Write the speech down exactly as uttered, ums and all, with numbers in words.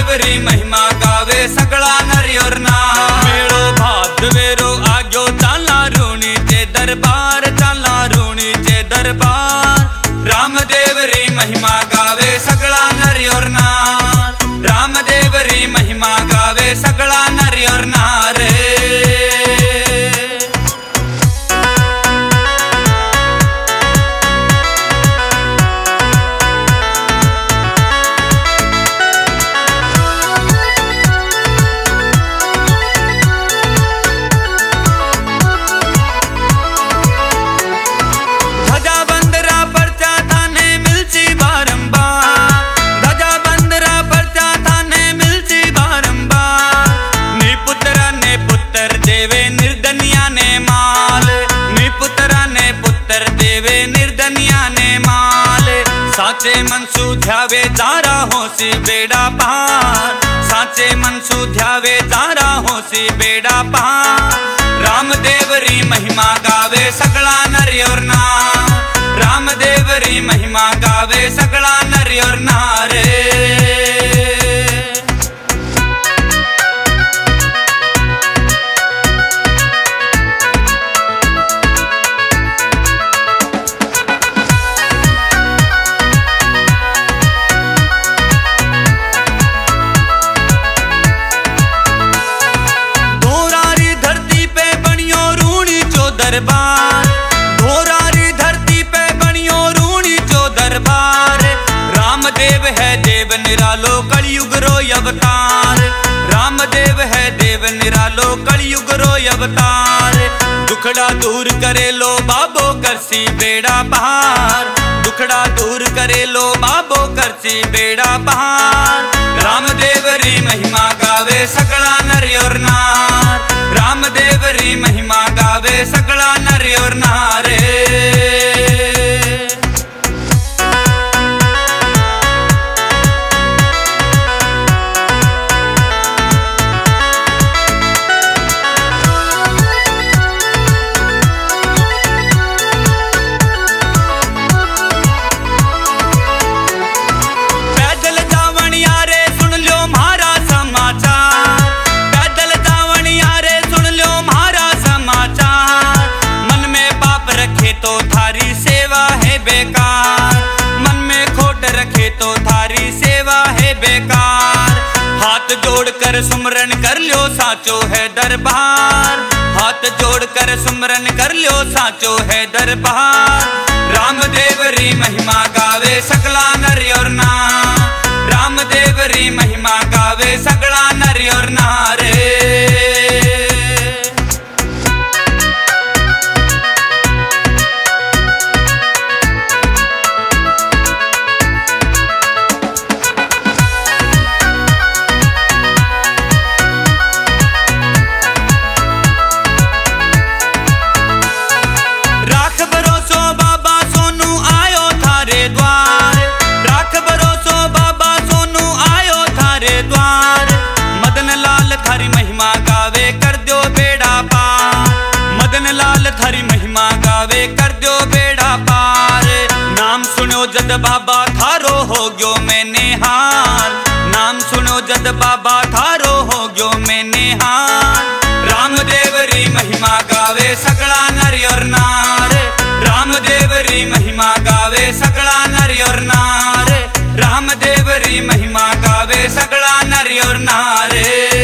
रामदेव री महिमा गावे सगळा नर और नार। मेळो भादवेरो आग्यो चाला ऋणीचे दरबार, चाला ऋणीचे दरबार। रामदेव री महिमा गावे सगळा नर और नार, रामदेव री महिमा गावे सगळा नर और नार। साचे मनसू ध्यावे जारा होसी बेड़ा पार, साचे मनसू ध्यावे जारा होसी बेड़ा पार। रामदेव री महिमा गावे सगळा नर और नार, रामदेव री महिमा गावे सगळा नर और नार। दरबार घोरारी धरती पे बनियो ऋणी जो दरबार। रामदेव है देव निरालो कलयुग रो अवतार, रामदेव है देव निरालो कलयुग रो अवतार। दुखड़ा दूर करे लो बाबो करसी बेड़ा पार, दुखड़ा दूर करे लो बाबो करसी बेड़ा पार। रामदेव री महिमा गावे सगळा नर और नार, रामदेव री महिमा गावे सगळा नर और नार। पैदल जावण यारे सुन लो मारा समाचार, पैदल जावण यारे सुन लो मारा समाचार। मन में पाप रखे तो थारी सेवा है बेकार, मन में खोट रखे तो थारी सेवा है बेकार। हाथ जोड़कर सुमरन कर लो साचो है दरबार, हाथ जोड़कर सुमरन कर लो साचो है दरबार। रामदेव री महिमा गावे सगळा नर और नार, रामदेव री महिमा गावे सगळा नर और नार। राख भरोसो बाबा सोनू आयो थारे द्वार, राख भरोसो बाबा सोनू आयो थारे द्वार। मदन लाल थारी महिमा गावे कर दो बेड़ा पार, मदन लाल थारी महिमा गावे कर दो बेड़ा पार। नाम सुनो जद बाबा थारो हो गयो मैंने हार, नाम सुनो जद बाबा थारो हो गयो मैंने हार। रामदेव री महिमा गावे सगळा नर और नार, रामदेव री महिमा गावे सगळा नर और नार, रामदेव री महिमा गावे सगळा नर और नार।